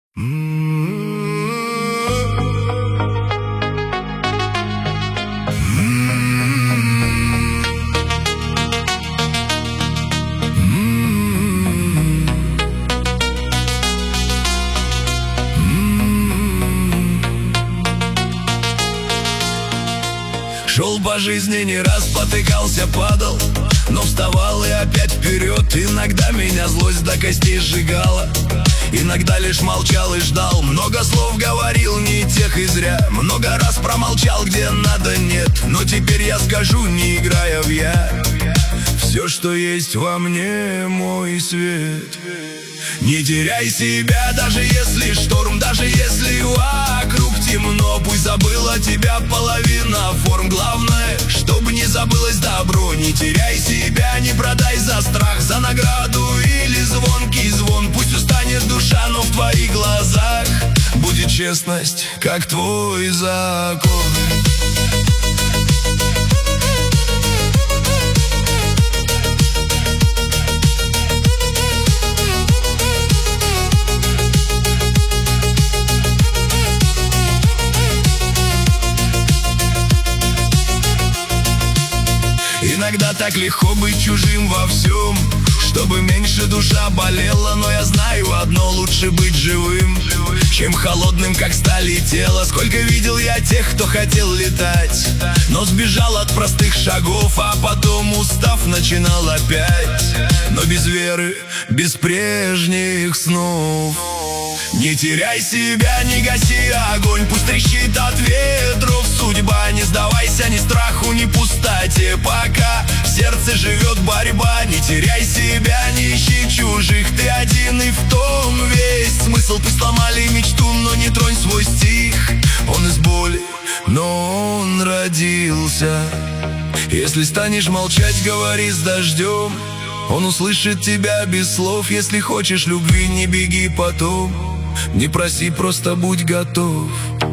Шел по жизни, не раз потыкался, падал, но вставал и опять вперед. Иногда меня злость до костей сжигала, иногда лишь молчал и ждал. Много слов говорил, не тех и зря, много раз промолчал, где надо нет. Но теперь я скажу, не играя в «я», все, что есть во мне, мой свет. Не теряй себя, даже если шторм, даже если вокруг темно. Пусть забыла тебя половина форм, главное, чтобы не забылось добро. Не теряй себя, не продай за страх, за награду или звонкий звон. Пусть устанет душа, но в твоих глазах будет честность, как твой закон. Иногда так легко быть чужим во всем, чтобы меньше душа болела. Но я знаю одно: лучше быть живым, чем холодным, как сталь и тело. Сколько видел я тех, кто хотел летать, но сбежал от простых шагов, а потом, устав, начинал опять. Но без веры, без прежних снов. Не теряй себя, не гаси огонь, пусть трещит от ветров судьба. Не сдавайся ни страху, ни пустоте, пока в сердце живет борьба. Не теряй себя, не ищи чужих, ты один и в том весь смысл. Пусть сломали мечту, но не тронь свой стих. Он из боли, но он родился. Если станешь молчать, говори с дождем, он услышит тебя без слов. Если хочешь любви, не беги потом, не проси, просто будь готов.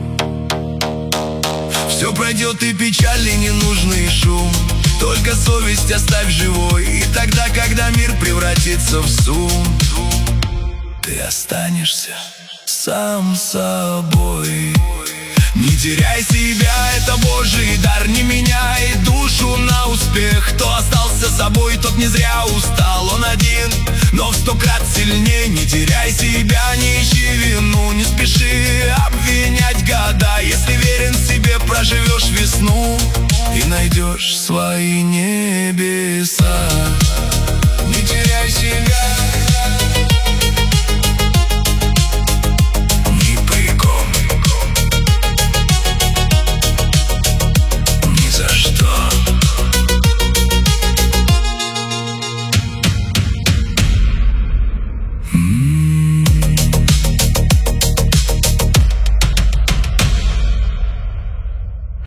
Все пройдет, и печаль, и ненужный шум, только совесть оставь живой. И тогда, когда мир превратится в сум, ты останешься сам собой. Не теряй себя, это Божий дар, не меняй душу на успех. Кто остался собой, тот не зря устал. Он один, но в 100 крат сильнее. Не теряй себя, не ищи вину, не спеши обвинять года. Если верен себе, проживешь весну и найдешь свои небеса. Не теряй себя.